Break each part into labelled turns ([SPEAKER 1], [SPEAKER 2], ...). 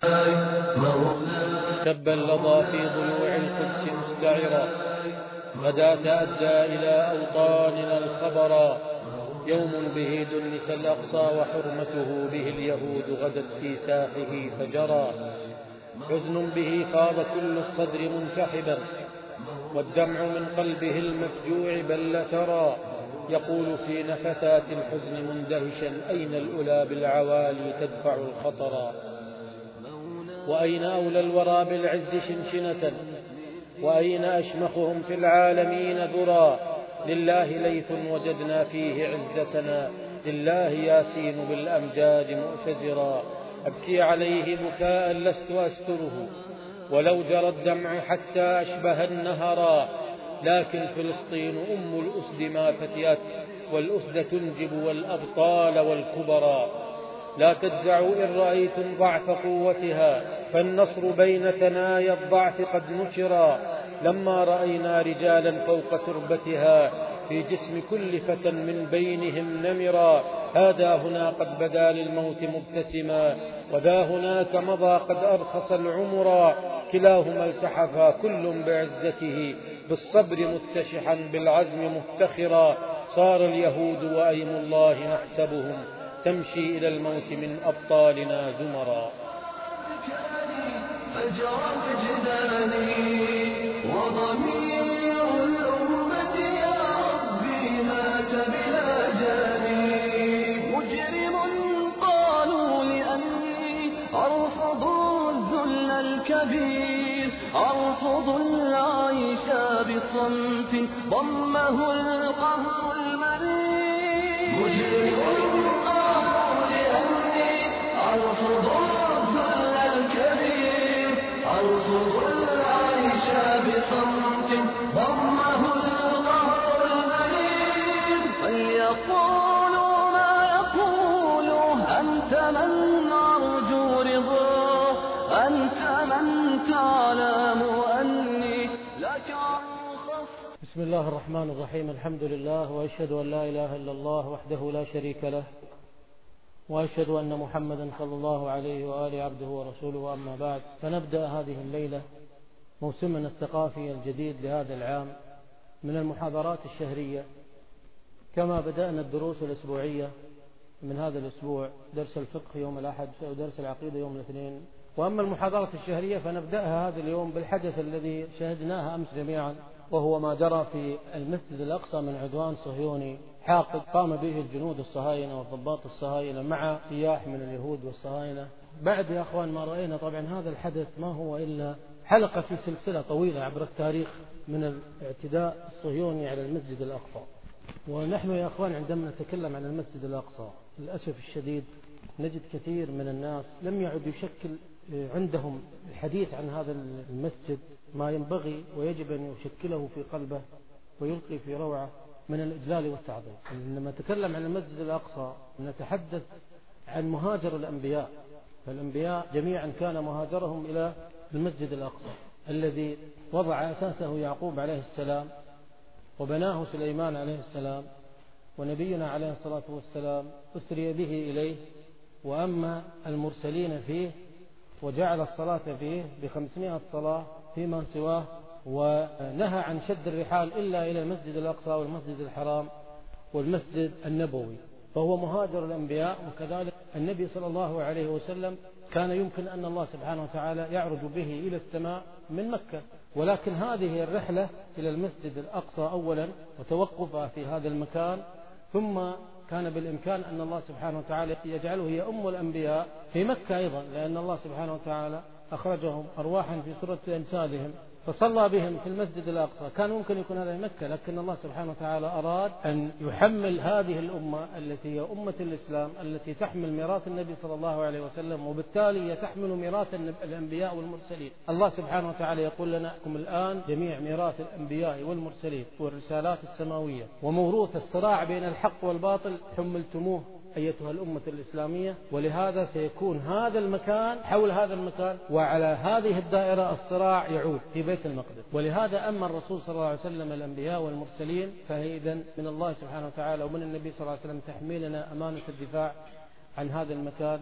[SPEAKER 1] شب اللظى في ضلوع القدس مستعرا، غدا تأدى إلى أوطاننا الخبرا. يوم به دنس الأقصى وحرمته به اليهود غدت في ساحه فجرى. حزن به فاض كل الصدر منتحبا، والدمع من قلبه المفجوع بل ترى. يقول في نفثات الحزن مندهشا: أين الأولى بالعوالي تدفع الخطرا؟ وأين أولى الورى بالعز شنشنة؟ وأين أشمخهم في العالمين ذرى؟ لله ليث وجدنا فيه عزتنا، لله ياسين بالأمجاد مؤتزرا. أبكي عليه بكاء لست أستره، ولو جرى الدمع حتى أشبه النهرا. لكن فلسطين أم الأسد ما فتيت، والأسد تنجب والأبطال والكبرى. لا تجزعوا إن رأيتم ضعف قوتها، فالنصر بين ثنايا الضعف قد نشرا. لما رأينا رجالا فوق تربتها، في جسم كل فتى من بينهم نمرا. هذا هنا قد بدا للموت مبتسما، وذا هناك مضى قد أرخص العمرا. كلاهما التحفا كل بعزته، بالصبر متشحا بالعزم مفتخرا. صار اليهود وأيم الله نحسبهم، تمشي إلى الموت من أبطالنا زمرا.
[SPEAKER 2] فجر وجداني وضمير الأمة يا ربي مات بلا جاني. مجرم قالوا لأني أرفض الذل الكبير، أرفض العيش بصمت ضمه القهر المرير. مجرم قالوا لأني أرفض الذل الكبير، أرفض العيش بصمت ضمه القهر المرير. فليقولوا ما يقولوا، أنت من أرجو رضاه، أنت من تعلم أني لك أرخص.
[SPEAKER 1] بسم الله الرحمن الرحيم. الحمد لله، وأشهد أن لا إله إلا الله وحده لا شريك له، وأشهد أن محمدا صلى الله عليه وآله عبده ورسوله. وأما بعد، فنبدأ هذه الليلة موسمنا الثقافي الجديد لهذا العام من المحاضرات الشهرية، كما بدأنا الدروس الأسبوعية من هذا الأسبوع، درس الفقه يوم الأحد ودرس العقيدة يوم الاثنين. وأما المحاضرة الشهرية فنبدأها هذا اليوم بالحدث الذي شاهدناه أمس جميعا، وهو ما جرى في المسجد الأقصى من عدوان صهيوني حاقد قام به الجنود الصهاينة والضباط الصهاينة مع سياح من اليهود والصهاينة. بعد يا أخوان ما رأينا طبعا هذا الحدث ما هو إلا حلقة في سلسلة طويلة عبر التاريخ من الاعتداء الصهيوني على المسجد الأقصى. ونحن يا أخوان عندما نتكلم عن المسجد الأقصى للأسف الشديد نجد كثير من الناس لم يعد يشكل عندهم الحديث عن هذا المسجد ما ينبغي ويجب أن يشكله في قلبه ويلقي في روعه من الإجلال والتعظيم. لما نتكلم عن المسجد الأقصى نتحدث عن مهاجر الأنبياء، فالأنبياء جميعا كان مهاجرهم إلى المسجد الأقصى الذي وضع أساسه يعقوب عليه السلام، وبناه سليمان عليه السلام، ونبينا عليه الصلاة والسلام أسري به إليه، وأما المرسلين فيه وجعل الصلاة فيه ب500 صلاة فيما سواه، ونهى عن شد الرحال إلا إلى المسجد الأقصى والمسجد الحرام والمسجد النبوي، فهو مهاجر الأنبياء. وكذلك النبي صلى الله عليه وسلم كان يمكن أن الله سبحانه وتعالى يعرج به إلى السماء من مكة، ولكن هذه الرحلة إلى المسجد الأقصى أولا وتوقفها في هذا المكان، ثم كان بالإمكان أن الله سبحانه وتعالى يجعله هي أم الأنبياء في مكة أيضا، لأن الله سبحانه وتعالى أخرجهم أرواحا في سورة أنسالهم فصلى بهم في المسجد الأقصى. كان ممكن يكون هذا مكة، لكن الله سبحانه وتعالى أراد أن يحمل هذه الأمة التي هي أمة الإسلام التي تحمل ميراث النبي صلى الله عليه وسلم، وبالتالي تحمل ميراث الأنبياء والمرسلين. الله سبحانه وتعالى يقول لنا: لكم الآن جميع ميراث الأنبياء والمرسلين والرسالات السماوية وموروث الصراع بين الحق والباطل حملتموه أيتها الأمة الإسلامية. ولهذا سيكون هذا المكان حول هذا المكان، وعلى هذه الدائرة الصراع يعود في بيت المقدس. ولهذا أما الرسول صلى الله عليه وسلم الأنبياء والمرسلين، فهي إذن من الله سبحانه وتعالى ومن النبي صلى الله عليه وسلم تحميلنا أمانة الدفاع عن هذا المكان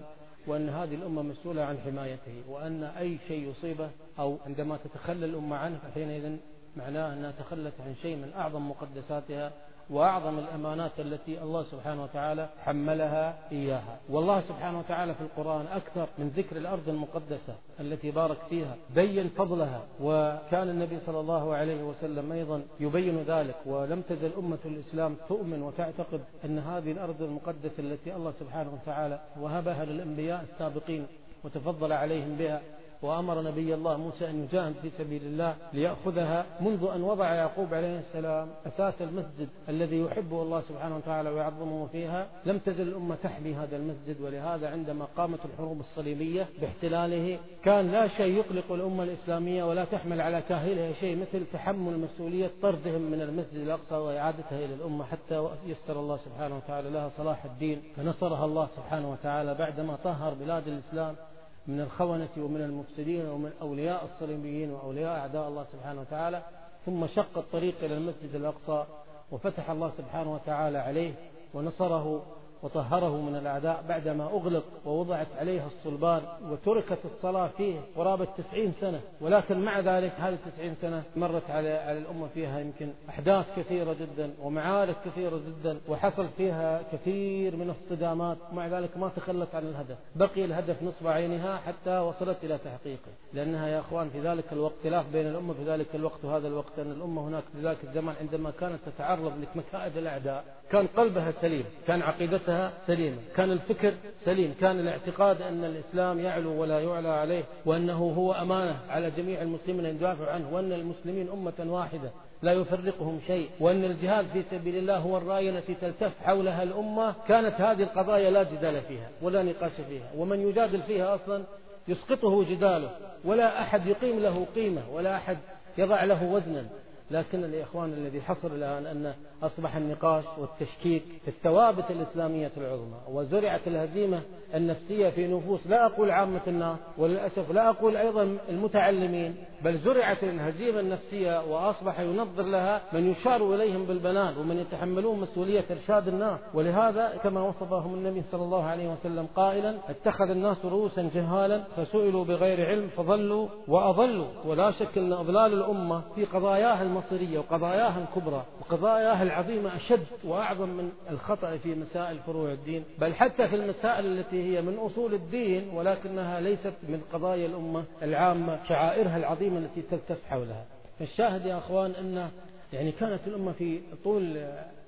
[SPEAKER 1] وأن هذه الأمة مسؤولة عن حمايته، وأن أي شيء يصيبه أو عندما تتخلى الأمة عنه فحينئذ معناه أنها تخلت عن شيء من أعظم مقدساتها وأعظم الأمانات التي الله سبحانه وتعالى حملها إياها. والله سبحانه وتعالى في القرآن أكثر من ذكر الأرض المقدسة التي بارك فيها بين فضلها، وكان النبي صلى الله عليه وسلم أيضا يبين ذلك. ولم تزل أمة الإسلام تؤمن وتعتقد أن هذه الأرض المقدسة التي الله سبحانه وتعالى وهبها للأنبياء السابقين وتفضل عليهم بها، وأمر نبي الله موسى أن يجاهد في سبيل الله ليأخذها، منذ أن وضع يعقوب عليه السلام أساس المسجد الذي يحبه الله سبحانه وتعالى ويعظمه فيها، لم تزل الأمة تحمي هذا المسجد. ولهذا عندما قامت الحروب الصليبية باحتلاله كان لا شيء يقلق الأمة الإسلامية ولا تحمل على كاهلها شيء مثل تحمل مسؤولية طردهم من المسجد الأقصى وإعادتها إلى الأمة، حتى يسر الله سبحانه وتعالى لها صلاح الدين، فنصرها الله سبحانه وتعالى بعدما طهر بلاد الإسلام من الخونة ومن المفسدين ومن أولياء الصليبيين وأولياء أعداء الله سبحانه وتعالى. ثم شق الطريق إلى المسجد الأقصى وفتح الله سبحانه وتعالى عليه ونصره وطهره من الأعداء بعدما أغلق ووضعت عليها الصلبان وتركت الصلاة فيه قرابة 90 سنة. ولكن مع ذلك هذه 90 سنة مرت على الأمة فيها يمكن أحداث كثيرة جدا ومعارك كثيرة جدا وحصل فيها كثير من الصدامات، ومع ذلك ما تخلت عن الهدف، بقي الهدف نصب عينها حتى وصلت إلى تحقيقه. لأنها يا أخوان في ذلك الوقت خلاف بين الأمة في ذلك الوقت وهذا الوقت، أن الأمة هناك في ذلك الزمان عندما كانت تتعرض لمكائد الأعداء كان قلبها سليم، كان عقيدتها سليمة، كان الفكر سليم، كان الاعتقاد أن الإسلام يعلو ولا يعلى عليه، وأنه هو أمانة على جميع المسلمين أن يدافعوا عنه، وأن المسلمين أمة واحدة لا يفرقهم شيء، وأن الجهاد في سبيل الله هو الراية التي تلتف حولها الأمة. كانت هذه القضايا لا جدال فيها ولا نقاش فيها، ومن يجادل فيها أصلا يسقطه جداله، ولا أحد يقيم له قيمة ولا أحد يضع له وزنا. لكن الإخوان الذي حصل الآن أن أصبح النقاش والتشكيك في الثوابت الإسلامية العظمى، وزرعت الهزيمة النفسية في نفوس لا أقول عامة الناس وللأسف لا أقول أيضا المتعلمين، بل زرعت الهزيمة النفسية وأصبح ينظر لها من يشار إليهم بالبنان ومن يتحملون مسؤولية إرشاد الناس. ولهذا كما وصفهم النبي صلى الله عليه وسلم قائلا: اتخذ الناس رؤوسا جهالا فسئلوا بغير علم فضلوا وأضلوا. ولا شك أن أضلال الأمة في قضاياها المصيرية وقضاياها الكبرى وقضاياها العظيمة أشد وأعظم من الخطأ في مسائل فروع الدين، بل حتى في المسائل التي هي من أصول الدين ولكنها ليست من قضايا الأمة العامة، شعائرها العظيمة التي تلتف حولها. فالشاهد يا أخوان أن كانت الأمة في طول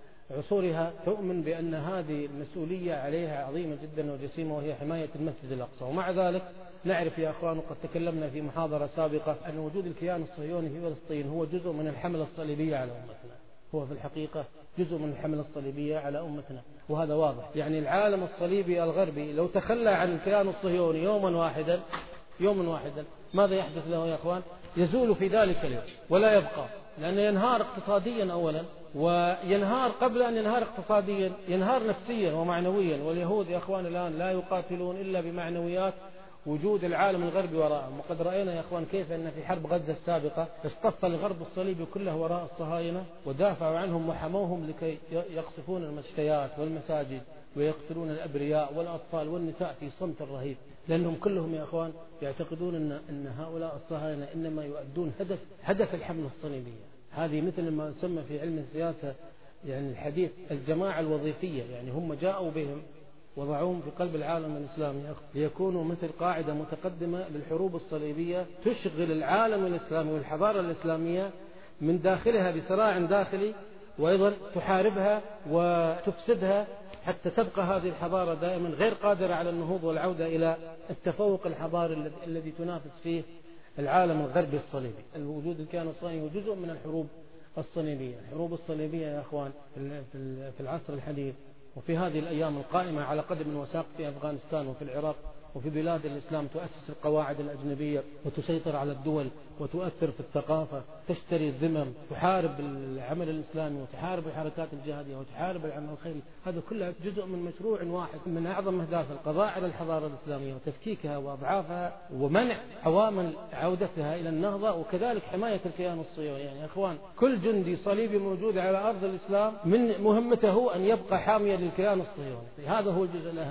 [SPEAKER 1] عصورها تؤمن بأن هذه المسؤولية عليها عظيمة جدا وجسيمة، وهي حماية المسجد الأقصى. ومع ذلك نعرف يا أخوان، وقد تكلمنا في محاضرة سابقة، أن وجود الكيان الصهيوني في فلسطين هو جزء من الحملة الصليبية على أمتنا، هو في الحقيقة جزء من الحملة الصليبية على أمتنا، وهذا واضح. العالم الصليبي الغربي لو تخلى عن الكيان الصهيوني يوما واحدا ماذا يحدث له يا أخوان؟ يزول في ذلك اليوم ولا يبقى، لأنه ينهار اقتصاديا أولا، وينهار قبل أن ينهار اقتصاديا ينهار نفسيا ومعنويا. واليهود يا أخوان الآن لا يقاتلون إلا بمعنويات وجود العالم الغربي وراءهم. وقد رأينا يا أخوان كيف أن في حرب غزة السابقة اصطف الغرب الصليبي كله وراء الصهاينة ودافعوا عنهم وحموهم لكي يقصفون المشتيات والمساجد ويقتلون الأبرياء والأطفال والنساء في صمت رهيب، لأنهم كلهم يا أخوان يعتقدون أن هؤلاء الصهاينة إنما يؤدون هدف الحملة الصليبية. هذه مثل ما يسمى في علم السياسة الحديث الجماعة الوظيفية، هم جاءوا بهم وضعوهم في قلب العالم الإسلامي ليكونوا مثل قاعدة متقدمة للحروب الصليبية تشغل العالم الإسلامي والحضارة الإسلامية من داخلها بصراع داخلي، وأيضا تحاربها وتفسدها حتى تبقى هذه الحضارة دائما غير قادرة على النهوض والعودة إلى التفوق الحضاري الذي تنافس فيه العالم الغربي الصليبي. الوجود الكيان الصهيوني هو جزء من الحروب الصليبية. الحروب الصليبية يا أخوان في العصر الحديث وفي هذه الأيام القائمة على قدم وساق في أفغانستان وفي العراق وفي بلاد الإسلام تؤسس القواعد الأجنبية وتسيطر على الدول وتؤثر في الثقافة، تشتري الذمم، تحارب العمل الإسلامي وتحارب الحركات الجهادية وتحارب العمل الخيري. هذا كله جزء من مشروع واحد من أعظم أهداف القضاء على الحضارة الإسلامية وتفكيكها وأضعافها ومنع عوامل عودتها إلى النهضة، وكذلك حماية الكيان الصهيوني. يا أخوان كل جندي صليبي موجود على أرض الإسلام من مهمته أن يبقى حاميا للكيان الصهيوني، هذا هو الجزء الأهم.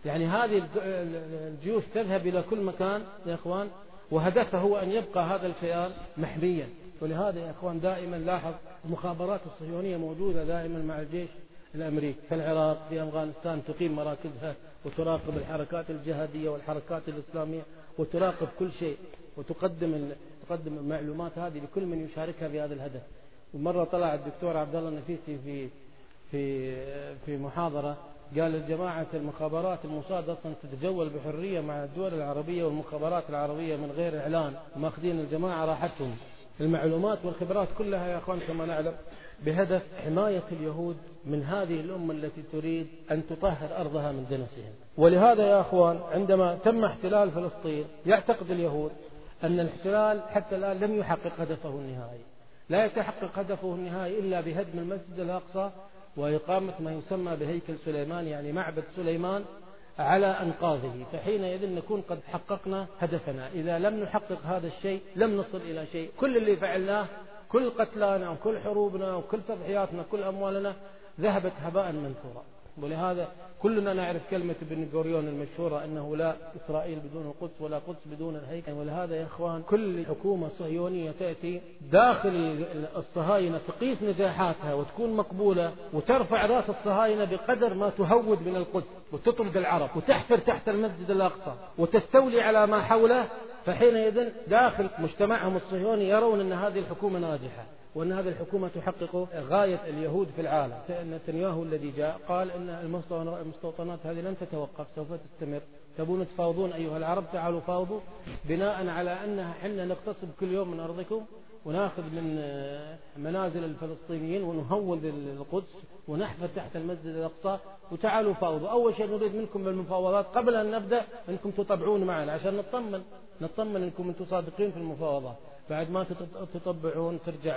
[SPEAKER 1] يعني هذه الجيوش تذهب إلى كل مكان يا إخوان، وهدفه هو أن يبقى هذا الكيان محميا. ولهذا يا إخوان دائما لاحظ المخابرات الصهيونية موجودة دائما مع الجيش الأمريكي في العراق، في أفغانستان، تقيم مراكزها وتراقب الحركات الجهادية والحركات الإسلامية وتراقب كل شيء، وتقدم المعلومات هذه لكل من يشاركها بهذا الهدف. ومرة طلع الدكتور عبد الله النفيسي في محاضرة قال الجماعة المخابرات الموساد أصلا تتجول بحرية مع الدول العربية والمخابرات العربية من غير إعلان، ماخذين الجماعة راحتهم. المعلومات والخبرات كلها يا أخوان كما نعلم بهدف حماية اليهود من هذه الأمة التي تريد أن تطهر أرضها من دنسهم. ولهذا يا أخوان عندما تم احتلال فلسطين يعتقد اليهود أن الاحتلال حتى الآن لم يحقق هدفه النهائي، لا يتحقق هدفه النهائي إلا بهدم المسجد الأقصى وإقامة ما يسمى بهيكل سليمان، يعني معبد سليمان على أنقاضه، فحينئذ نكون قد حققنا هدفنا. إذا لم نحقق هذا الشيء لم نصل إلى شيء. كل اللي فعلناه، كل قتلانا وكل حروبنا وكل تضحياتنا كل أموالنا ذهبت هباء منثورا. ولهذا كلنا نعرف كلمة بن غوريون المشهورة أنه لا إسرائيل بدون القدس ولا قدس بدون الهيكل. ولهذا يا إخوان كل حكومة صهيونية تأتي داخل الصهاينة تقيس نجاحاتها وتكون مقبولة وترفع رأس الصهاينة بقدر ما تهود من القدس وتطرد العرب وتحفر تحت المسجد الأقصى وتستولي على ما حوله، فحينئذ داخل مجتمعهم الصهيوني يرون أن هذه الحكومة ناجحة وأن هذه الحكومة تحقق غاية اليهود في العالم. نتنياهو الذي جاء قال أن المستوطنات هذه لن تتوقف، سوف تستمر. تبون تفاوضون أيها العرب، تعالوا فاوضوا بناء على أنها حنا نغتصب كل يوم من أرضكم ونأخذ من منازل الفلسطينيين ونهول القدس ونحفر تحت المسجد الأقصى، وتعالوا فاوضوا. أول شيء نريد منكم بالمفاوضات قبل أن نبدأ أنكم تطبعون معنا عشان نطمن أنكم أنتم صادقين في المفاوضات. بعد ما تطبعون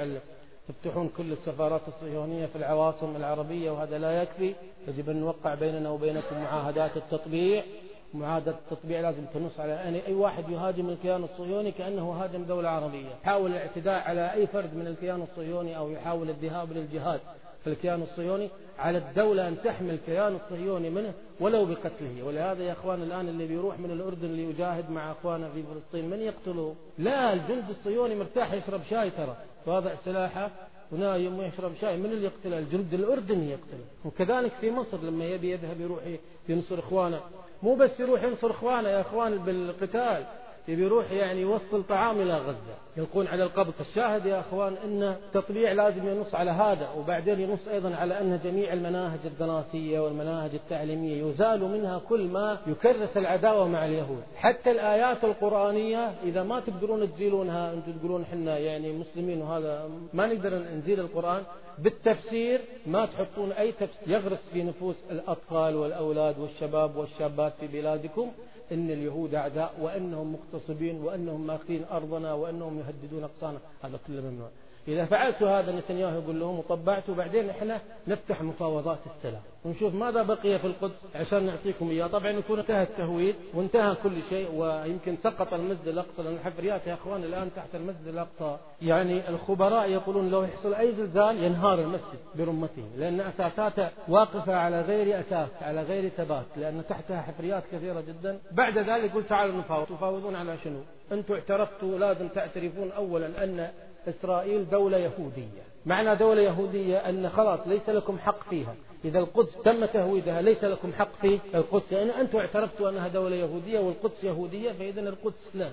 [SPEAKER 1] تفتحون كل السفارات الصهيونية في العواصم العربية، وهذا لا يكفي، يجب أن نوقع بيننا وبينكم معاهدات التطبيع. معاهدة التطبيع لازم تنص على أن أي واحد يهاجم الكيان الصهيوني كأنه هاجم دولة عربية، يحاول الاعتداء على أي فرد من الكيان الصهيوني أو يحاول الذهاب للجهاد في الكيان الصهيوني، على الدولة أن تحمي الكيان الصهيوني منه ولو بقتله. ولهذا يا أخوان الآن اللي بيروح من الأردن ليجاهد مع أخوانا في فلسطين من يقتله؟ لا، الجند الصهيوني مرتاح يشرب شاي، ترى واضع سلاحه ونايم ويشرب شاي. من اللي يقتله؟ الجند الأردني يقتله. وكذلك في مصر لما يبي يذهب يروح ينصر إخوانه، مو بس يروح ينصر إخوانه يا إخوان بالقتال، يبي يروح يعني يوصل طعام إلى غزة، يلقون على القبض. الشاهد يا أخوان أن التطبيع لازم ينص على هذا، وبعدين ينص أيضا على أن جميع المناهج الدراسية والمناهج التعليمية يزال منها كل ما يكرس العداوة مع اليهود. حتى الآيات القرآنية إذا ما تقدرون تزيلونها، أنتم تقولون حنا يعني مسلمين وهذا ما نقدر نزيل القرآن بالتفسير، ما تحطون أي تفسير يغرس في نفوس الأطفال والأولاد والشباب والشابات في بلادكم إن اليهود أعداء وأنهم مغتصبين وأنهم ماخذين أرضنا وأنهم يهددون أقصانا، هذا كله ممنوع. إذا فعلتوا هذا نتنياهو يقول لهم وطبعتوا، بعدين إحنا نفتح مفاوضات السلام ونشوف ماذا بقي في القدس عشان نعطيكم إياه. طبعا يكون انتهى التهويد وانتهى كل شيء، ويمكن سقط المسجد الأقصى، لأن الحفريات يا أخوان الآن تحت المسجد الأقصى يعني الخبراء يقولون لو يحصل أي زلزال ينهار المسجد برمته، لأن أساساته واقفة على غير أساس، على غير ثبات، لأن تحتها حفريات كثيرة جدا. بعد ذلك يقول تعالوا نفاوض. تفاوضون على شنو؟ أنتم اعترفتوا، لازم تعترفون أولا أن إسرائيل دولة يهودية. معنى دولة يهودية أن خلاص ليس لكم حق فيها، إذا القدس تم تهويدها ليس لكم حق في القدس، لأن يعني أنتم اعترفتوا أنها دولة يهودية والقدس يهودية، فإذا القدس لا،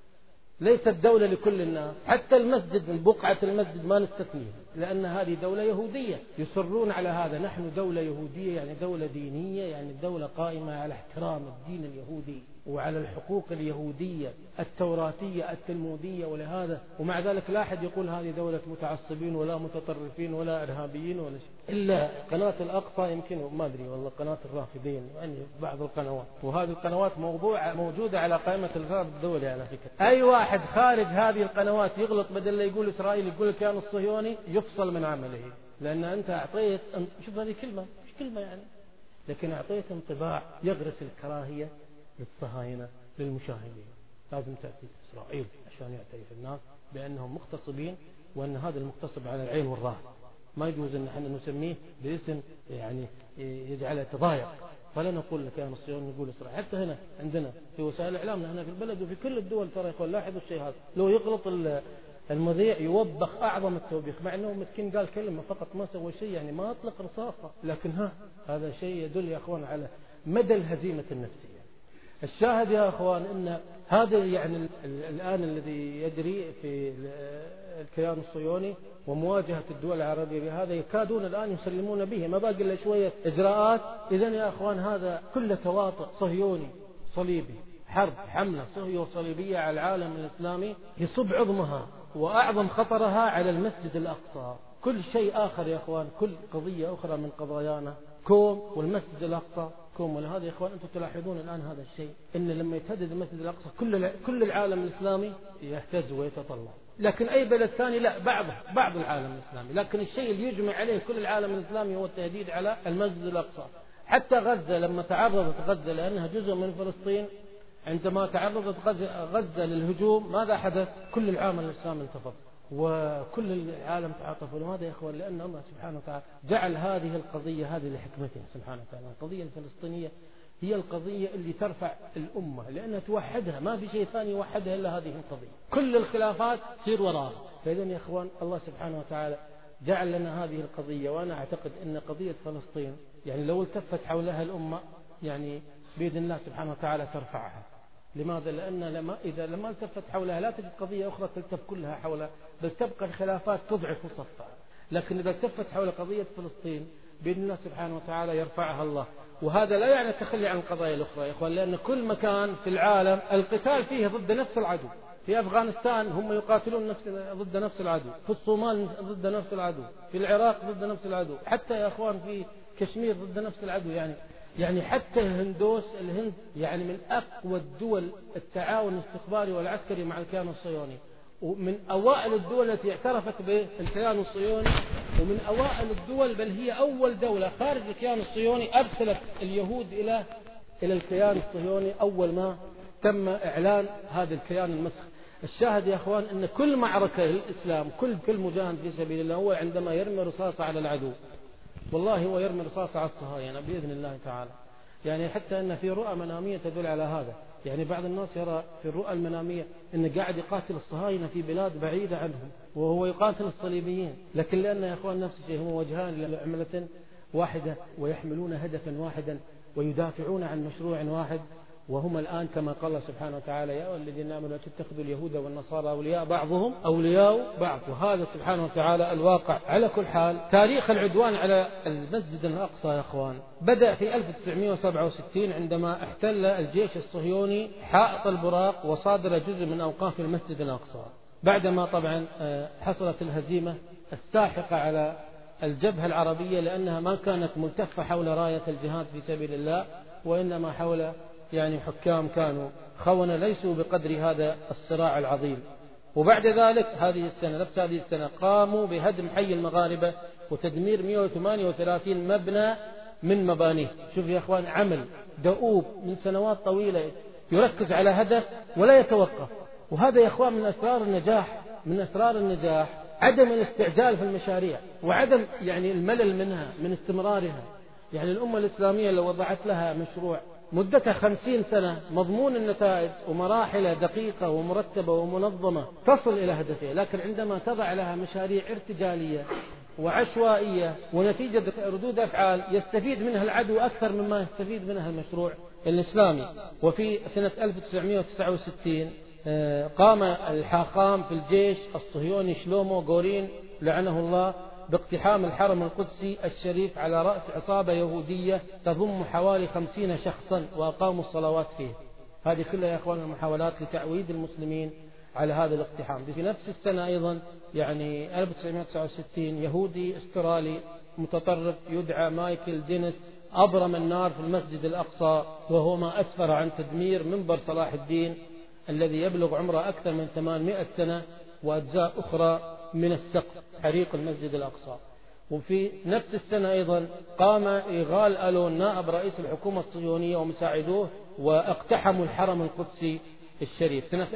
[SPEAKER 1] ليست دولة لكل الناس. حتى المسجد، بقعة المسجد ما نستثنيها، لأن هذه دولة يهودية. يصرون على هذا، نحن دولة يهودية يعني دولة دينية، يعني دولة قائمة على احترام الدين اليهودي وعلى الحقوق اليهودية التوراتية التلمودية. ولهذا ومع ذلك لا أحد يقول هذه دولة متعصبين ولا متطرفين ولا إرهابيين ولا شيء، إلا قناة الأقصى يمكن ما أدري والله، قناة الرافضين يعني بعض القنوات، وهذه القنوات موجودة على قائمة الإرهاب الدولي على فكرة. أي واحد خارج هذه القنوات يغلط، بدل لا يقول إسرائيل يقول الكيان الصهيوني، يفصل من عمله، لأن أنت أعطيت، شوف هذه كلمة مش كلمة يعني، لكن أعطيت انطباع يغرس الكراهية للصهاينة للمشاهدين. لازم تأتي إسرائيل عشان يعترف الناس بأنهم مغتصبين، وأن هذا المغتصب على العين والرأس. ما يجوز أن احنا نسميه باسم يعني يجعله يتضايق، ولا نقول الكيان الصهيوني نقول إسرائيل. حتى هنا عندنا في وسائل إعلامنا هنا في البلد وفي كل الدول ترى يقول لاحظوا الشيء هذا، لو يغلط المذيع يوبخ أعظم التوبيخ، مع أنه مسكين قال كلمة فقط ما سوى شيء، يعني ما أطلق رصاصة، لكن هذا شيء يدل يا أخوان على مدى الهزيمة النفسية. الشاهد يا أخوان أن هذا يعني الآن الذي يجري في الكيان الصهيوني ومواجهة الدول العربية بهذا يكادون الآن يسلمون به، ما باقي إلا شوية إجراءات. إذن يا أخوان هذا كل تواطؤ صهيوني صليبي، حرب حملة صهيونية صليبية على العالم الإسلامي يصب عظمها وأعظم خطرها على المسجد الأقصى. كل شيء آخر يا أخوان، كل قضية أخرى من قضايانا كوم، والمسجد الأقصى كوم. ولهذا يا أخوان أنتم تلاحظون الآن هذا الشيء، إن لما يتهدد المسجد الأقصى كل العالم الإسلامي يهتز ويتطلع، لكن أي بلد ثاني لا، بعض العالم الإسلامي. لكن الشيء اللي يجمع عليه كل العالم الإسلامي هو التهديد على المسجد الأقصى. حتى غزة لما تعرضت غزة لأنها جزء من فلسطين، عندما تعرضت غزة للهجوم ماذا حدث؟ كل العالم الإسلامي انتفض وكل العالم تعاطف. لماذا يا أخوان؟ لأن الله سبحانه وتعالى جعل هذه القضية هذه لحكمته سبحانه وتعالى. القضية الفلسطينية هي القضية اللي ترفع الأمة، لأنها توحدها، ما في شيء ثاني يوحدها إلا هذه القضية، كل الخلافات تصير وراها. فإذا يا أخوان الله سبحانه وتعالى جعل لنا هذه القضية، وأنا أعتقد أن قضية فلسطين يعني لو التفت حولها الأمة يعني بإذن الله سبحانه وتعالى ترفعها. لماذا؟ لأن إذا لما التفت حولها لا تجد قضية أخرى تلتف كلها حولها، بل تبقى الخلافات تضعف صفها. لكن إذا التفت حول قضية فلسطين بإذن الله سبحانه وتعالى يرفعها الله. وهذا لا يعني التخلي عن القضايا الأخرى يا إخوان، لأن كل مكان في العالم القتال فيه ضد نفس العدو. في أفغانستان هم يقاتلون ضد نفس العدو، في الصومال ضد نفس العدو، في العراق ضد نفس العدو، حتى يا إخوان في كشمير ضد نفس العدو. يعني حتى الهند يعني من أقوى الدول التعاون الاستخباري والعسكري مع الكيان الصهيوني، ومن أوائل الدول التي اعترفت بالكيان الصهيوني، ومن أوائل الدول بل هي أول دولة خارج الكيان الصهيوني أرسلت اليهود إلى الكيان الصهيوني أول ما تم إعلان هذا الكيان المسخ. الشاهد يا أخوان أن كل معركة للإسلام، كل مجاهد في سبيل الله هو عندما يرمي رصاصة على العدو، والله هو يرمي رصاصة على الصهاينة بإذن الله تعالى. يعني حتى أن في رؤى منامية تدل على هذا. يعني بعض الناس يرى في الرؤى المنامية أن قاعد يقاتل الصهاينة في بلاد بعيدة عنهم وهو يقاتل الصليبيين، لكن لأن يا أخوان نفس الشيء هم وجهان لعملة واحدة ويحملون هدفا واحدا ويدافعون عن مشروع واحد، وهم الآن كما قال الله سبحانه وتعالى يا أيها الذين آمنوا لا تتخذوا اليهود والنصارى أولياء بعضهم أولياء بعض. وهذا سبحانه وتعالى الواقع. على كل حال تاريخ العدوان على المسجد الأقصى يا أخوان بدأ في 1967 عندما احتل الجيش الصهيوني حائط البراق وصادر جزء من أوقاف المسجد الأقصى، بعدما طبعا حصلت الهزيمة الساحقة على الجبهة العربية، لأنها ما كانت ملتفة حول راية الجهاد في سبيل الله، وإنما حول يعني حكام كانوا خونة ليسوا بقدر هذا الصراع العظيم. وبعد ذلك نفس هذه السنة قاموا بهدم حي المغاربة وتدمير 138 مبنى من مبانيه. شوف يا أخوان عمل دؤوب من سنوات طويلة يركز على هدف ولا يتوقف. وهذا يا أخوان من أسرار النجاح عدم الاستعجال في المشاريع وعدم يعني الملل منها من استمرارها. يعني الأمة الإسلامية لو وضعت لها مشروع مدتها 50 سنة مضمون النتائج ومراحل دقيقة ومرتبة ومنظمة تصل إلى هدفها، لكن عندما تضع لها مشاريع ارتجالية وعشوائية ونتيجة ردود أفعال يستفيد منها العدو أكثر مما يستفيد منها المشروع الإسلامي. وفي سنة 1969 قام الحاخام في الجيش الصهيوني شلومو غورين لعنه الله باقتحام الحرم القدسي الشريف على رأس عصابة يهودية تضم حوالي 50 شخصا وأقاموا الصلوات فيه. هذه كلها يا أخوان المحاولات لتعويد المسلمين على هذا الاقتحام. في نفس السنة أيضا يعني 1969 يهودي استرالي متطرف يدعى مايكل دينيس أبرم النار في المسجد الأقصى، وهو ما أسفر عن تدمير منبر صلاح الدين الذي يبلغ عمره أكثر من 800 سنة وأجزاء أخرى من السقف، حريق المسجد الأقصى. وفي نفس السنة أيضا قام إيغال ألون نائب رئيس الحكومة الصهيونية ومساعدوه واقتحموا الحرم القدسي الشريف. سنة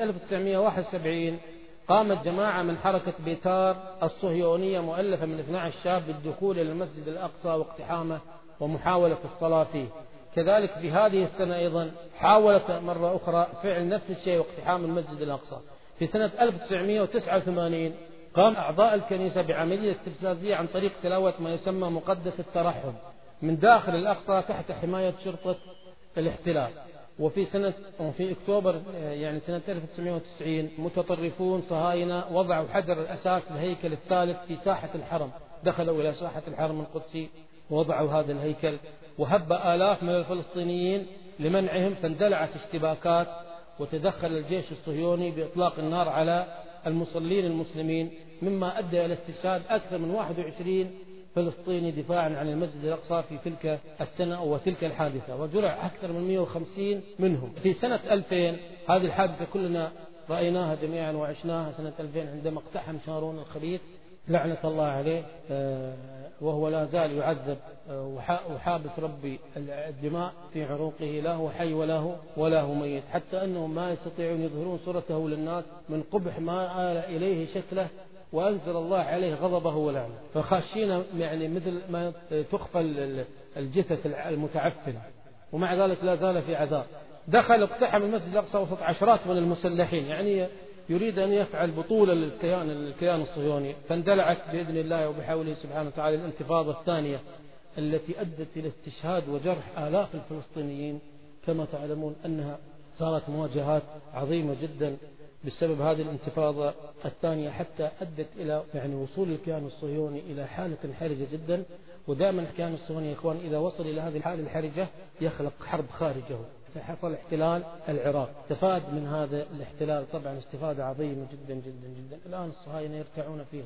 [SPEAKER 1] 1971 قامت جماعة من حركة بيتار الصهيونية مؤلفة من 12 شاب بالدخول إلى المسجد الأقصى واقتحامه ومحاولة الصلاة فيه. كذلك في هذه السنة أيضا حاولت مرة أخرى فعل نفس الشيء واقتحام المسجد الأقصى. في سنة 1989 قام أعضاء الكنيسة بعملية استفزازية عن طريق تلاوة ما يسمى مقدس الترحم من داخل الأقصى تحت حماية شرطة الاحتلال. وفي أكتوبر يعني سنة 1990 متطرفون صهاينة وضعوا حجر الأساس للهيكل الثالث في ساحة الحرم، دخلوا إلى ساحة الحرم القدسي ووضعوا هذا الهيكل، وهب آلاف من الفلسطينيين لمنعهم، فاندلعت اشتباكات وتدخل الجيش الصهيوني بإطلاق النار على المصلين المسلمين، مما أدى إلى استشهاد أكثر من 21 فلسطيني دفاعا عن المسجد الأقصى في تلك السنة وتلك الحادثة، وجرح أكثر من 150 منهم. في سنة 2000 هذه الحادثة كلنا رأيناها جميعا وعشناها، سنة 2000 عندما اقتحم شارون الخبيث لعنة الله عليه وهو لا زال يعذب وحابس ربي الدماء في عروقه، لا هو حي ولا هو ميت، حتى أنهم ما يستطيعون يظهرون صورته للناس من قبح ما آل إليه شكله، وأنزل الله عليه غضبه ولعنه، فخاشين يعني مثل ما تخفى الجثث المتعفنة، ومع ذلك لا زال في عذاب. دخل اقتحم المسجد الأقصى وسط عشرات من المسلحين، يعني يريد أن يفعل بطولة للكيان الصهيوني، فاندلعت بإذن الله وبحوله سبحانه وتعالى الانتفاضة الثانية التي أدت إلى استشهاد وجرح آلاف الفلسطينيين. كما تعلمون أنها صارت مواجهات عظيمة جدا بسبب هذه الانتفاضة الثانية، حتى أدت إلى يعني وصول الكيان الصهيوني إلى حالة حرجة جدا. ودائما الكيان الصهيوني يا إخوان إذا وصل إلى هذه الحالة الحرجة يخلق حرب خارجه. فحصل احتلال العراق، استفاد من هذا الاحتلال طبعا استفادة عظيمة جدا جدا جدا، الآن الصهاينة يرتعون فيها.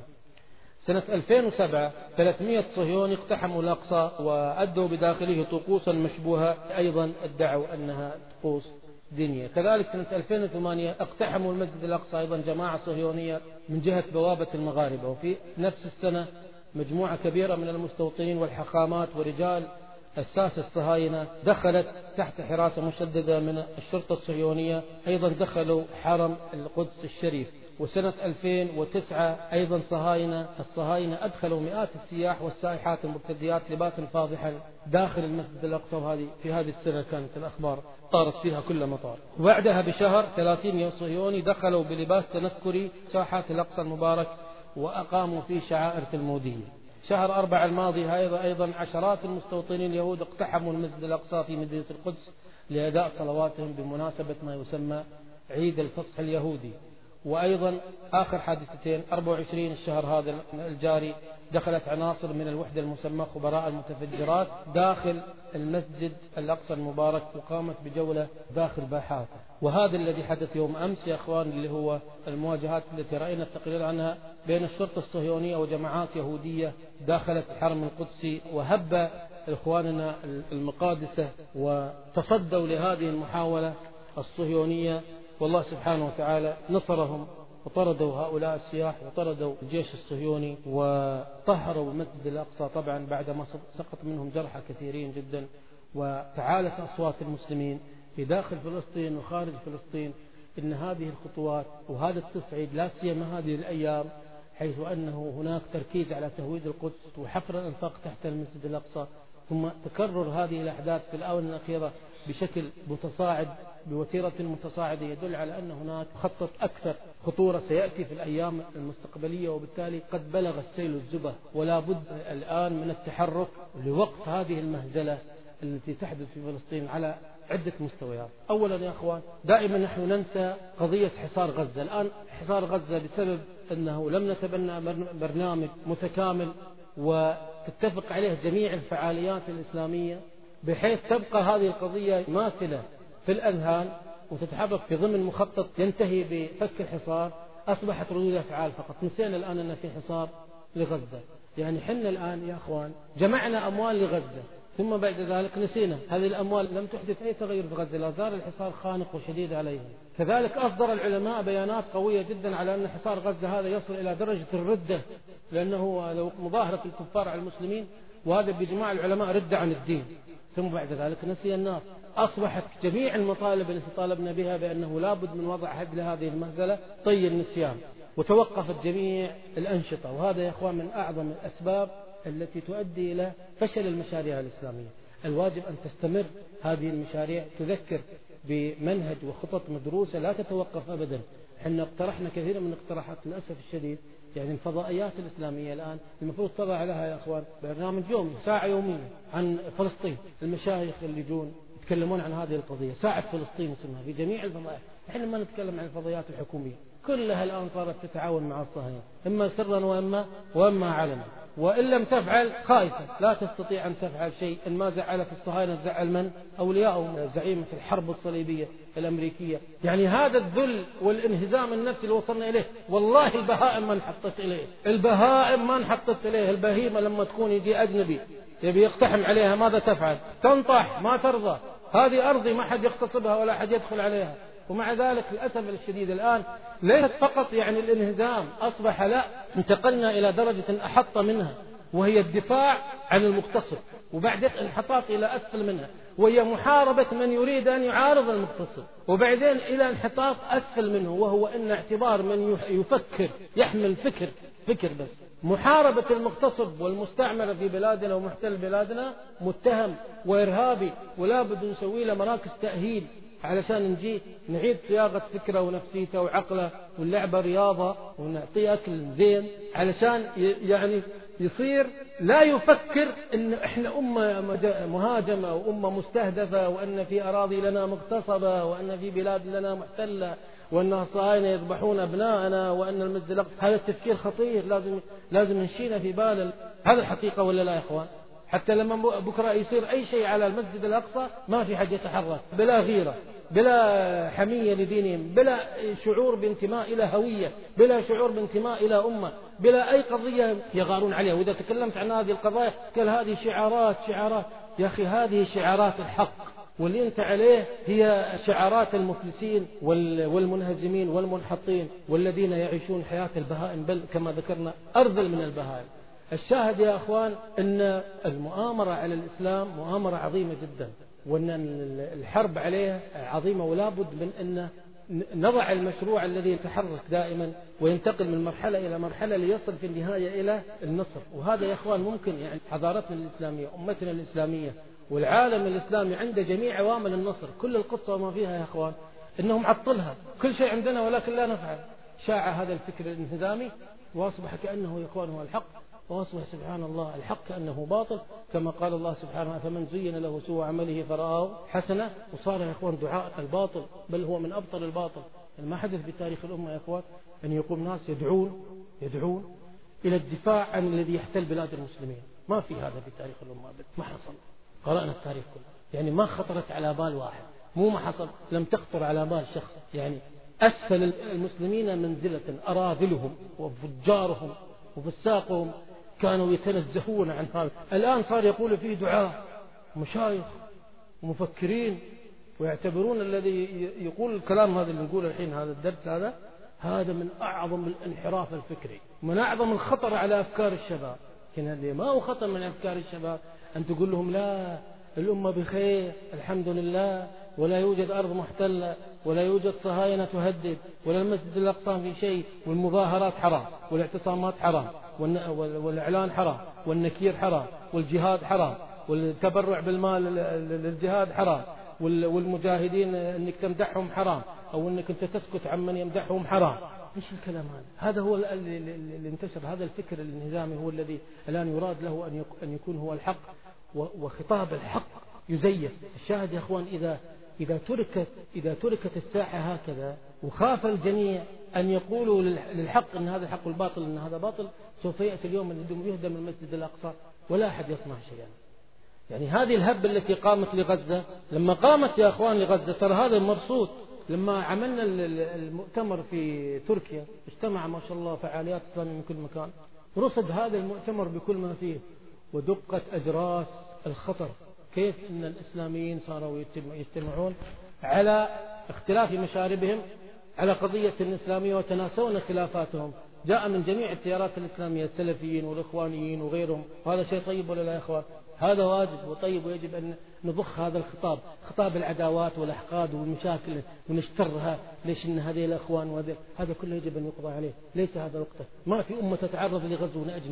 [SPEAKER 1] سنة 2007 300 صهيوني اقتحموا الأقصى وأدوا بداخله طقوسا مشبوهة، أيضا ادعوا أنها طقوس دينية. كذلك سنة 2008 اقتحموا المسجد الأقصى أيضا جماعة صهيونية من جهة بوابة المغاربة. وفي نفس السنة مجموعة كبيرة من المستوطنين والحاخامات ورجال الساسة الصهاينة دخلت تحت حراسة مشددة من الشرطة الصهيونية، أيضا دخلوا حرم القدس الشريف. وسنة 2009 أيضا الصهاينة أدخلوا مئات السياح والسائحات المرتديات لباسا فاضحا داخل المسجد الأقصى، وهذه في هذه السنة كانت الأخبار طارت فيها كل مطار. وبعدها بشهر 30 صهيوني دخلوا بلباس تنكري ساحات الأقصى المبارك وأقاموا فيه شعائر تلمودية. شهر 4 الماضي أيضا عشرات المستوطنين اليهود اقتحموا المسجد الأقصى في مدينة القدس لأداء صلواتهم بمناسبة ما يسمى عيد الفصح اليهودي. وأيضا آخر حادثتين 24 الشهر هذا الجاري دخلت عناصر من الوحدة المسمى خبراء المتفجرات داخل المسجد الأقصى المبارك وقامت بجولة داخل باحات. وهذا الذي حدث يوم أمس يا أخوان اللي هو المواجهات التي رأينا التقرير عنها بين الشرطة الصهيونية وجماعات يهودية داخلت الحرم القدسي، وهب إخواننا المقادسة وتصدوا لهذه المحاولة الصهيونية، والله سبحانه وتعالى نصرهم وطردوا هؤلاء السياح وطردوا الجيش الصهيوني وطهروا المسجد الأقصى طبعا بعدما سقط منهم جرحى كثيرين جدا. وتعالت أصوات المسلمين في داخل فلسطين وخارج فلسطين إن هذه الخطوات وهذا التصعيد لا سيما هذه الأيام حيث أنه هناك تركيز على تهويد القدس وحفر الأنفاق تحت المسجد الأقصى، ثم تكرر هذه الأحداث في الآونة الأخيرة بشكل متصاعد بوتيرة متصاعدة يدل على أن هناك خطة أكثر خطورة سيأتي في الأيام المستقبلية، وبالتالي قد بلغ السيل الزبر ولا بد الآن من التحرك لوقف هذه المهزلة التي تحدث في فلسطين على عدة مستويات. أولا يا أخوان دائما نحن ننسى قضية حصار غزة. الآن حصار غزة بسبب أنه لم نتبنى برنامج متكامل وتتفق عليه جميع الفعاليات الإسلامية بحيث تبقى هذه القضية ماثلة في الأذهان وتتحرك في ضمن مخطط ينتهي بفك الحصار. أصبحت ردود أفعال فقط. نسينا الآن أن في حصار لغزة. يعني حنا الآن يا أخوان جمعنا أموال لغزة ثم بعد ذلك نسينا هذه الأموال لم تحدث أي تغير في غزة، لا زال الحصار خانق وشديد عليهم. كذلك أصدر العلماء بيانات قوية جدا على أن حصار غزة هذا يصل إلى درجة الردة، لأنه لو مظاهرة الكفار على المسلمين، وهذا بجماع العلماء ردة عن الدين. ثم بعد ذلك نسي الناس. أصبحت جميع المطالب التي طالبنا بها بأنه لا بد من وضع حد لهذه المهزلة طي النسيان، وتوقفت جميع الأنشطة. وهذا يا أخوان من أعظم الأسباب التي تؤدي إلى فشل المشاريع الإسلامية. الواجب أن تستمر هذه المشاريع، تذكر بمنهج وخطط مدروسة لا تتوقف أبدا. احنا اقترحنا كثيرا من اقتراحات، للأسف الشديد يعني الفضائيات الإسلامية الآن المفروض تضع لها يا أخوان برنامج يومي، ساعة يومية عن فلسطين. المشايخ اللي يجون يتكلمون عن هذه القضية، ساعة فلسطين اسمها، في جميع الفضائيات. احنا ما نتكلم عن الفضائيات الحكومية، كلها الآن صارت تتعاون مع الصهاينة، إما سرا وإما علنا، وإن لم تفعل خائفة، لا تستطيع أن تفعل شيء. إن ما زعلك الصهاينة تزعل من؟ أولياء زعيمة الحرب الصليبية الأمريكية. يعني هذا الذل والانهزام النفسي اللي وصلنا إليه، والله البهائم ما انحطت إليه، البهائم ما انحطت إليه. البهيمة لما تكون يجي أجنبي يبي يقتحم عليها ماذا تفعل؟ تنطح، ما ترضى. هذه أرضي ما حد يغتصبها ولا حد يدخل عليها. ومع ذلك للأسف الشديد الآن ليست فقط يعني الانهزام، أصبح لا، انتقلنا إلى درجة أحط منها، وهي الدفاع عن المغتصب، وبعدين انحطاط إلى أسفل منها وهي محاربة من يريد أن يعارض المغتصب، وبعدين إلى انحطاط أسفل منه، وهو أن اعتبار من يفكر يحمل فكر بس محاربة المغتصب والمستعمر في بلادنا ومحتل بلادنا متهم وإرهابي، ولا بد نسوي له مراكز تأهيل علشان نجي نعيد صياغة فكره ونفسيته وعقله، واللعبة رياضة، ونعطيه أكل زين علشان يعني يصير لا يفكر إن إحنا أمة مهاجمة وأمة مستهدفة، وأن في أراضي لنا مغتصبة، وأن في بلاد لنا محتلة، وأن الصهاينة يذبحون أبناءنا، وأن المسجد الأقصى. هذا التفكير خطير، لازم نشيله في بال. هذا الحقيقة ولا لا يا إخوان؟ حتى لما بكرة يصير أي شيء على المسجد الأقصى ما في حد يتحرك، بلا غيرة، بلا حمية لدينهم، بلا شعور بانتماء إلى هوية، بلا شعور بانتماء إلى أمة، بلا أي قضية يغارون عليها. وإذا تكلمت عن هذه القضايا قال هذه شعارات. يا أخي هذه شعارات الحق، واللي أنت عليه هي شعارات المفلسين والمنهزمين والمنحطين والذين يعيشون حياة البهائم، بل كما ذكرنا أرذل من البهائم. الشاهد يا أخوان أن المؤامرة على الإسلام مؤامرة عظيمة جدا، وأن الحرب عليه عظيمة، ولا بد من أن نضع المشروع الذي يتحرك دائما وينتقل من مرحلة إلى مرحلة ليصل في النهاية إلى النصر. وهذا يا أخوان ممكن، يعني حضارتنا الإسلامية، أمتنا الإسلامية والعالم الإسلامي عنده جميع عوامل النصر. كل القصة وما فيها يا أخوان إنهم عطلها، كل شيء عندنا ولكن لا نفعل. شاع هذا الفكر الانهزامي وأصبح كأنه يا أخوان هو الحق، وأصبح سبحان الله الحق كأنه باطل، كما قال الله سبحانه: فمن زين له سوء عمله فرآه حسنة. وصار يا أخوان دعاء الباطل، بل هو من أبطل الباطل. ما حدث بتاريخ الأمة يا أخوان أن يقوم ناس يدعون إلى الدفاع عن الذي يحتل بلاد المسلمين. ما في هذا في تاريخ الأمة أبدا، ما حصل. قرأنا التاريخ كله، يعني ما خطرت على بال واحد، ما حصل، لم تخطر على بال شخص. يعني أسفل المسلمين منزلة أراذلهم وفجارهم وفساقهم كانوا يتنزهون عن هذا. الآن صار يقول فيه دعاء مشايخ ومفكرين، ويعتبرون الذي يقول الكلام هذا اللي نقوله الحين، هذا الدرس هذا من أعظم الانحراف الفكري، من أعظم الخطر على أفكار الشباب. لكن ما هو خطر من أفكار الشباب أن تقول لهم لا، الأمة بخير الحمد لله، ولا يوجد أرض محتلة، ولا يوجد صهاينة تهدد، ولا المسجد الأقصى في شيء، والمظاهرات حرام، والاعتصامات حرام، والإعلان حرام، والنكير حرام، والجهاد حرام، والتبرع بالمال للجهاد حرام، والمجاهدين أنك تمدحهم حرام، أو أنك أنت تسكت عمن يمدحهم حرام. إيش الكلام هذا هو اللي انتشر. هذا الفكر الانهزامي هو الذي الآن يراد له أن يكون هو الحق، وخطاب الحق يزيف. الشاهد يا أخوان إذا تركت الساحة هكذا، وخاف الجميع أن يقولوا للحق أن هذا حق والباطل أن هذا باطل، سوف يأتي اليوم أن يهدم المسجد الأقصى ولا أحد يصنع شيئا. يعني هذه الهبة التي قامت لغزة، لما قامت يا أخوان لغزة، ترى هذا مرصود. لما عملنا المؤتمر في تركيا، اجتمع ما شاء الله فعاليات إسلامية من كل مكان، رصد هذا المؤتمر بكل ما فيه، ودقت أجراس الخطر. كيف أن الإسلاميين صاروا يجتمعون على اختلاف مشاربهم على قضية إسلامية وتناسون خلافاتهم. جاء من جميع التيارات الإسلامية، السلفيين والإخوانيين وغيرهم. وهذا شيء طيب ولا لا يا إخوان؟ هذا واجب وطيب، ويجب أن نضخ هذا الخطاب، خطاب العداوات والأحقاد والمشاكل ونشترها. ليش إن هذه الأخوان هذا كله يجب أن يقضى عليه. ليس هذا وقته. ما في أمة تتعرض لغزو أجنبي،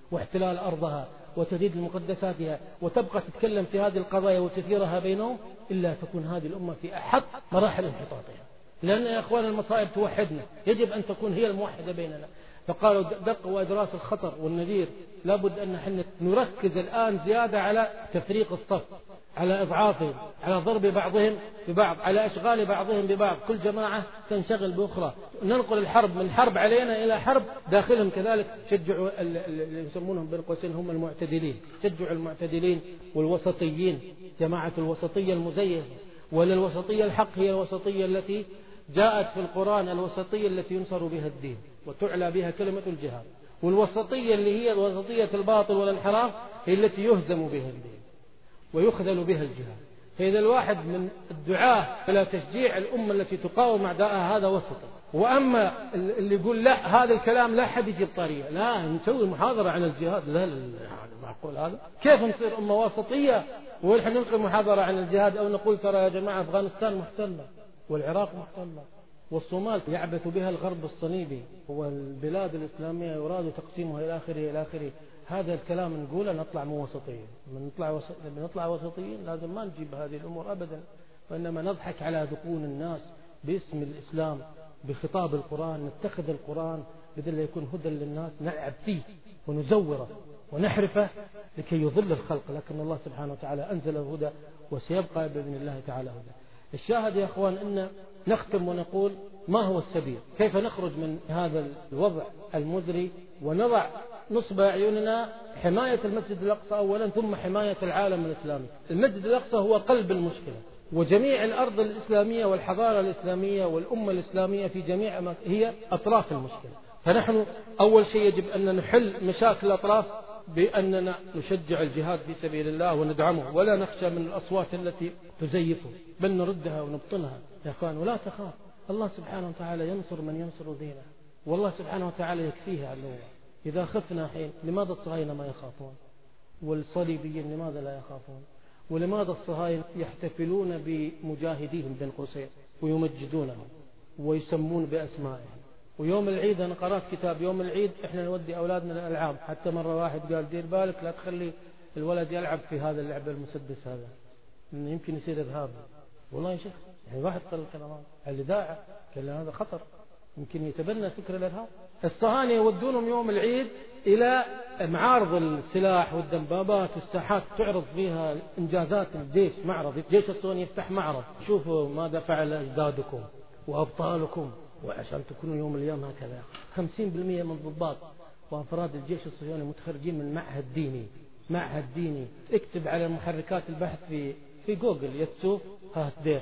[SPEAKER 1] واحتلال أرضها وتهديد لمقدساتها، وتبقى تتكلم في هذه القضايا وتثيرها بينهم، إلا تكون هذه الأمة في أحق مراحل انحطاطها. لأن يا أخوان المصائب توحدنا، يجب أن تكون هي الموحدة بيننا. فقالوا دق وإدراس الخطر والنذير، لابد أن نحن نركز الآن زيادة على تفريق الصف، على إضعافهم، على ضرب بعضهم ببعض، على إشغال بعضهم ببعض، كل جماعة تنشغل بأخرى، ننقل الحرب من حرب علينا إلى حرب داخلهم. كذلك شجعوا اللي يسمونهم بين قوسين هم المعتدلين، شجعوا المعتدلين والوسطيين، جماعة الوسطية المزيفة. ولا الوسطية الحق هي الوسطية التي جاءت في القرآن، الوسطية التي ينصر بها الدين وتعلى بها كلمة الجهاد، والوسطية اللي هي وسطية الباطل والانحراف هي التي يهزم بها الدين ويخذل بها الجهاد. فإذا الواحد من الدعاة إلى تشجيع الأمة التي تقاوم أعداءها هذا وسطي. وأما اللي يقول لا هذا الكلام لا حد يجيب طريقة، لا نسوي محاضرة عن الجهاد، لا معقول هذا؟ كيف نصير أمة وسطية ونحن نلقي محاضرة عن الجهاد، أو نقول ترى يا جماعة أفغانستان محتلة والعراق محتلة والصومال يعبث بها الغرب الصليبي والبلاد الإسلامية يراد تقسيمها إلى آخره إلى آخره. هذا الكلام نقوله نطلع مو وسطيين، نطلع وسطيين لازم ما نجيب هذه الأمور أبدا، وإنما نضحك على ذقون الناس باسم الإسلام بخطاب القرآن، نتخذ القرآن بدل يكون هدى للناس نلعب فيه ونزوره ونحرفه لكي يضل الخلق، لكن الله سبحانه وتعالى أنزل الهدى وسيبقى بإذن الله تعالى هدى. الشاهد يا أخوان أن نختم ونقول ما هو السبيل، كيف نخرج من هذا الوضع المزري ونضع نصب أعيننا حماية المسجد الأقصى أولا، ثم حماية العالم الإسلامي. المسجد الأقصى هو قلب المشكلة، وجميع الأرض الإسلامية والحضارة الإسلامية والأمة الإسلامية في جميع هي أطراف المشكلة. فنحن أول شيء يجب أن نحل مشاكل الأطراف بأننا نشجع الجهاد في سبيل الله وندعمه، ولا نخشى من الأصوات التي تزيفه، بل نردها ونبطنها يا أخوان. ولا تخاف، الله سبحانه وتعالى ينصر من ينصر دينه، والله سبحانه وتعالى يكفيه على إذا خفنا حين. لماذا الصهاينة ما يخافون؟ والصليبيين لماذا لا يخافون؟ ولماذا الصهاينة يحتفلون بمجاهديهم بين قوسين ويمجدونهم ويسمون بأسمائهم؟ ويوم العيد أنا قرأت كتاب يوم العيد إحنا نودي أولادنا للألعاب، حتى مرة واحد قال دير بالك لا تخلي الولد يلعب في هذا اللعبة المسدس هذا، إنه يمكن يصير إرهابي. والله يا شيخ يعني واحد قال الكلام هذا الإذاعة قال هذا خطر، يمكن يتبنى فكر الإرهاب. الصهاينة يودونهم يوم العيد إلى معارض السلاح والدبابات والساحات تعرض فيها إنجازات الجيش، معرض الجيش الصهيوني يفتح معرض، شوفوا ماذا فعل أجدادكم وأبطالكم، وعشان تكونوا يوم اليوم هكذا. 50% من ضباط وأفراد الجيش الصهيوني متخرجين من معهد ديني. اكتب على محركات البحث في جوجل يتسوف سدير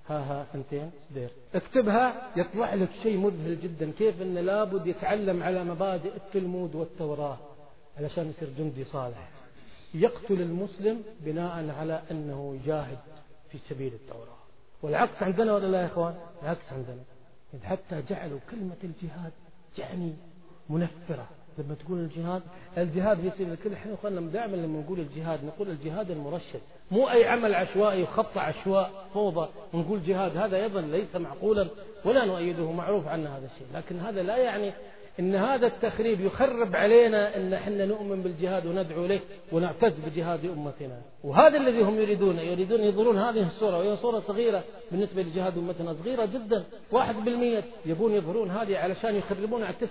[SPEAKER 1] ثنتين سدير، اكتبها يطلع لك شيء مذهل جدا، كيف ان لابد يتعلم على مبادئ التلمود والتوراة علشان يصير جندي صالح يقتل المسلم بناء على انه يجاهد في سبيل التوراة. والعكس عندنا ولا لا يا اخوان؟ العكس عندنا، حتى جعلوا كلمة الجهاد يعني منفرة. لما تقول الجهاد بيصير الكل. احنا اخواننا دائما لما نقول الجهاد نقول الجهاد المرشد، مو اي عمل عشوائي وخط عشواء فوضى ونقول جهاد، هذا ايضا ليس معقولا ولا نؤيده، معروف عنا هذا الشيء. لكن هذا لا يعني ان هذا التخريب يخرب علينا ان احنا نؤمن بالجهاد وندعو له ونعتز بجهاد امتنا. وهذا الذي هم يريدون يظهرون هذه الصورة، وهي صورة صغيرة بالنسبة لجهاد امتنا، صغيرة جدا 1%. يبون يظهرون هذه علشان يخربون على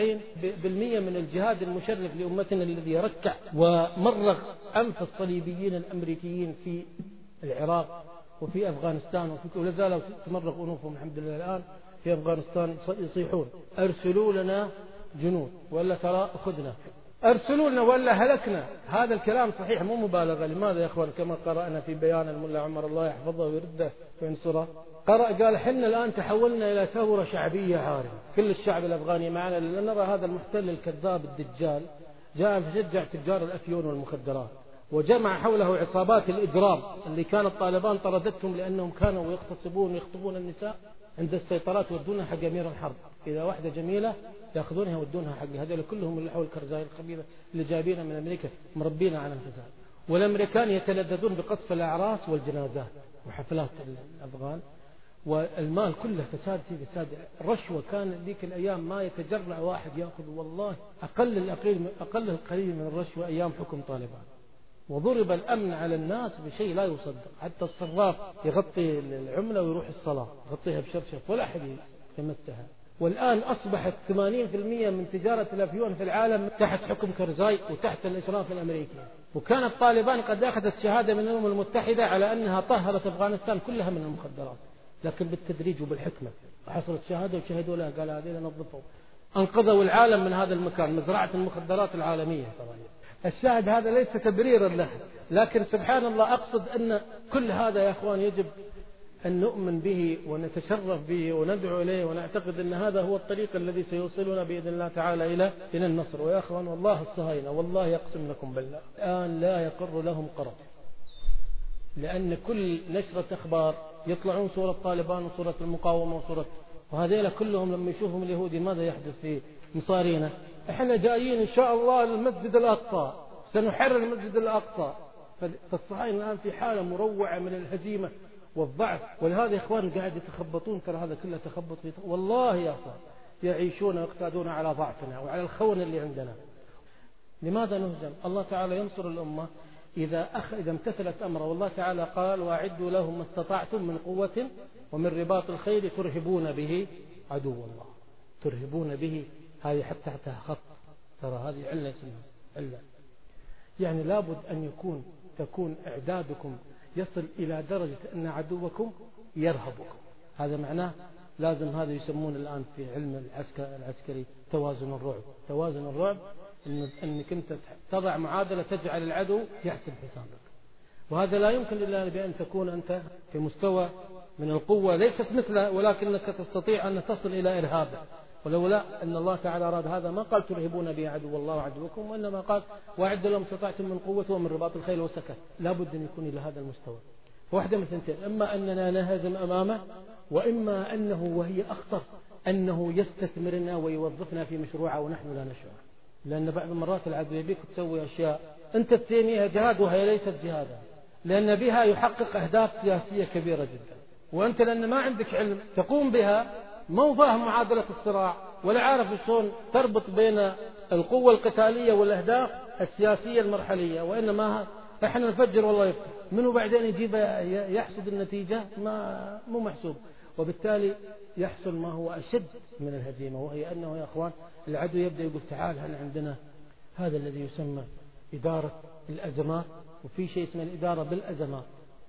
[SPEAKER 1] 99% من الجهاد المشرف لامتنا الذي يركع ومرغ انف الصليبيين الامريكيين في العراق وفي افغانستان، ولا زالوا تمرغ انوفهم الحمد لله الان في أفغانستان يصيحون أرسلوا لنا جنود ولا ترى أخذنا، أرسلوا لنا ولا هلكنا. هذا الكلام صحيح مو مبالغة. لماذا يا أخوان؟ كما قرأنا في بيان الملا عمر الله يحفظه ويرده وينصره، قال حنا الآن تحولنا إلى ثورة شعبية عارمة، كل الشعب الأفغاني معنا، لأن نرى هذا المحتل الكذاب الدجال جاء فشجع تجار الأفيون والمخدرات وجمع حوله عصابات الإجرام اللي كانت طالبان طردتهم لأنهم كانوا يغتصبون ويخطبون النساء عند السيطرات ودونها حق أمير الحرب. إذا واحدة جميلة يأخذونها ودونها حق هذول كلهم اللي حول الكرزاي الخبيثة اللي جايبينها من أمريكا مربينا على الفساد. والأمريكان يتلذذون بقصف الأعراس والجنازات وحفلات الأفغان، والمال كله فساد في فساد. الرشوة كان ذيك الأيام ما يتجرأ واحد يأخذ، والله أقل القليل من الرشوة أيام حكم طالبان. وضرب الأمن على الناس بشيء لا يصدق، حتى الصراف يغطي العملة ويروح الصلاة يغطيها بشرشف ولا أحد يمسها. والآن أصبحت 80% من تجارة الأفيون في العالم تحت حكم كرزاي وتحت الإشراف الأمريكي. وكانت طالبان قد أخذت شهادة من الأمم المتحدة على أنها طهرت أفغانستان كلها من المخدرات، لكن بالتدريج وبالحكمة. وحصلت شهادة وشهدوا لها، قال هذه نظفوا، أنقذوا العالم من هذا المكان، مزرعة المخدرات العالمية. الشاهد هذا ليس تبريرا له، لكن سبحان الله أقصد أن كل هذا يا أخوان يجب أن نؤمن به ونتشرف به وندعو إليه، ونعتقد أن هذا هو الطريق الذي سيوصلنا بإذن الله تعالى إلى النصر. ويا أخوان والله الصهاينة والله يقسم لكم بالله الآن لا يقر لهم قرار، لأن كل نشرة أخبار يطلعون صورة طالبان وصورة المقاومة وهذيلا كلهم لما يشوفهم اليهودي ماذا يحدث في مصارينا؟ احنا جايين إن شاء الله للمسجد الأقصى، سنحرر المسجد الأقصى. فالصهاينة الآن في حالة مروعة من الهزيمة والضعف. ولهذا يا إخوان قاعد يتخبطون، ترى هذا كله تخبط والله يا أخوان يعيشون ويقتادون على ضعفنا وعلى الخون اللي عندنا. لماذا نهزم؟ الله تعالى ينصر الأمة إذا امتثلت أمره. والله تعالى قال وأعدوا لهم ما استطعتم من قوة ومن رباط الخيل ترهبون به عدو الله. ترهبون به، هذه حتى تحتها خط، ترى هذه علة اسمها علة. يعني لابد أن تكون إعدادكم يصل إلى درجة أن عدوكم يرهبكم. هذا معناه لازم، هذا يسمون الآن في علم العسكري توازن الرعب. توازن الرعب أنك أنت تضع معادلة تجعل العدو يحسب حسابك، وهذا لا يمكن إلا بأن تكون أنت في مستوى من القوة ليست مثله، ولكنك تستطيع أن تصل إلى إرهابه. ولولا أن الله تعالى أراد هذا ما قال ترهبون به عدو الله وعدوكم، وإنما قال وأعد لهم استطعتم من قوة ومن رباط الخيل وسكت. لابد أن يكون إلى هذا المستوى. واحدة من ثنتين، إما أننا نهزم أمامه، وإما أنه وهي أخطر أنه يستثمرنا ويوظفنا في مشروعه ونحن لا نشعر. لأن بعض المرات العدو يبيك تسوي أشياء أنت تسميها جهاد وهي ليست جهادا، لأن بها يحقق أهداف سياسية كبيرة جدا، وأنت لأن ما عندك علم تقوم بها، مو فاهم معادلة الصراع ولا عارف شلون تربط بين القوة القتالية والأهداف السياسية المرحلية، وإنما احنا نفجر والله يفتح منه، بعدين يجيب يحصد النتيجة مو محسوب. وبالتالي يحصل ما هو أشد من الهزيمة، وهي أنه يا أخوان العدو يبدأ يقول تعال هل عندنا هذا الذي يسمى إدارة الأزمات، وفي شيء اسمه الإدارة بالأزمات.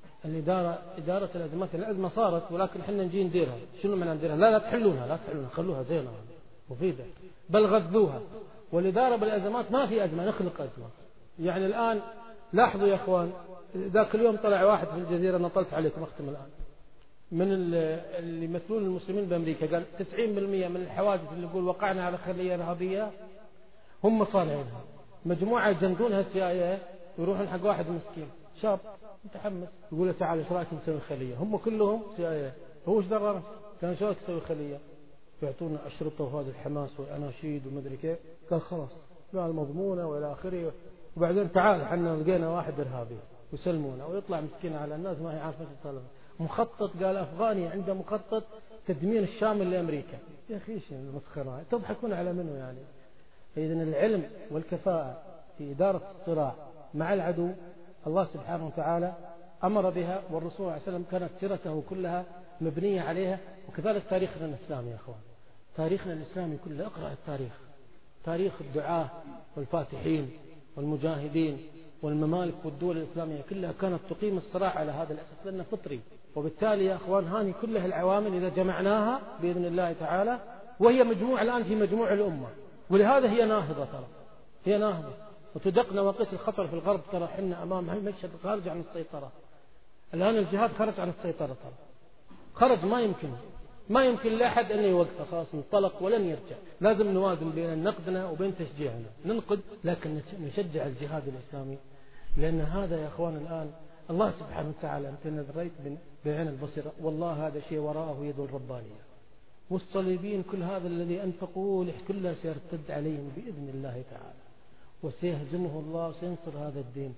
[SPEAKER 1] إدارة الأزمات، الأزمة صارت ولكن احنا نجي نديرها. شنو معنى نديرها؟ لا تحلونها، خلوها زينة مفيدة، بل غذوها. والإدارة بالأزمات ما في أزمة، نخلق أزمة. يعني الآن لاحظوا يا أخوان، ذاك اليوم طلع واحد في الجزيرة، نطلت عليكم أختم الآن، من اللي يمثلون المسلمين بأمريكا، قال 90% من الحوادث اللي يقول وقعنا على خلية إرهابية هم صانعينها. مجموعة يجندونها CIA، يروحون حق واحد مسكين شاب متحمس يقول له تعال ايش رايك نسوي خلية، هم كلهم CIA، هو ايش درى كان شو رايك تسوي خلية؟ يعطونا أشرطة وهذا الحماس والأناشيد ومدري كيف. قال خلاص، قال مضمونة وإلى آخره. وبعدين تعال حنا لقينا واحد إرهابي وسلمونا، ويطلع مسكين على الناس ما هي عارفة ايش صار. مخطط، قال أفغاني عنده مخطط تدمير الشامل لأمريكا. يا أخي ايش المسخرة، تضحكون على منه يعني؟ إذن العلم والكفاءة في إدارة الصراع مع العدو الله سبحانه وتعالى أمر بها، والرسول صلى الله عليه وسلم كانت سيرته كلها مبنية عليها. وكذلك تاريخنا الإسلامي يا أخوان، تاريخنا الإسلامي كله، اقرأ التاريخ، تاريخ الدعاة والفاتحين والمجاهدين والممالك والدول الإسلامية كلها كانت تقيم الصراع على هذا الأساس، لأنه فطري. وبالتالي يا أخوان هذه كلها العوامل إذا جمعناها بإذن الله تعالى، وهي مجموعة الآن في مجموع الأمة، ولهذا هي ناهضة، ترى هي ناهضة وتدق نواقص الخطر في الغرب. ترى حنا أمام مشهد خارج عن السيطرة. الآن الجهاد خرج عن السيطرة، ترى خرج، ما يمكن لأحد أن يوقفه، خلاص انطلق ولن يرجع. لازم نوازن بين نقدنا وبين تشجيعنا، ننقد لكن نشجع الجهاد الإسلامي، لأن هذا يا أخوان الآن الله سبحانه وتعالى أنت نظريت بعين البصيرة، والله هذا شيء وراءه يد الربانية. والصليبيين كل هذا الذي أنفقوه كله سيرتد عليهم بإذن الله تعالى، وسيهزمه الله وسينصر هذا الدين.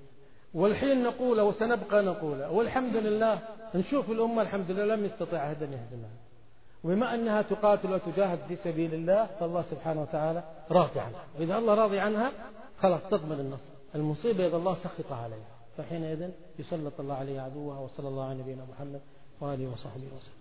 [SPEAKER 1] والحين نقول وسنبقى نقول والحمد لله نشوف الأمة الحمد لله لم يستطيع أحد أن يهزمها، وبما أنها تقاتل وتجاهد في سبيل الله فالله سبحانه وتعالى راضي عنها، وإذا الله راضي عنها خلاص تضمن النصر. المصيبة إذا الله سخط عليها فحينئذ يسلط الله عليه عدوها. وصلى الله على نبينا محمد وآله وصحبه وسلم.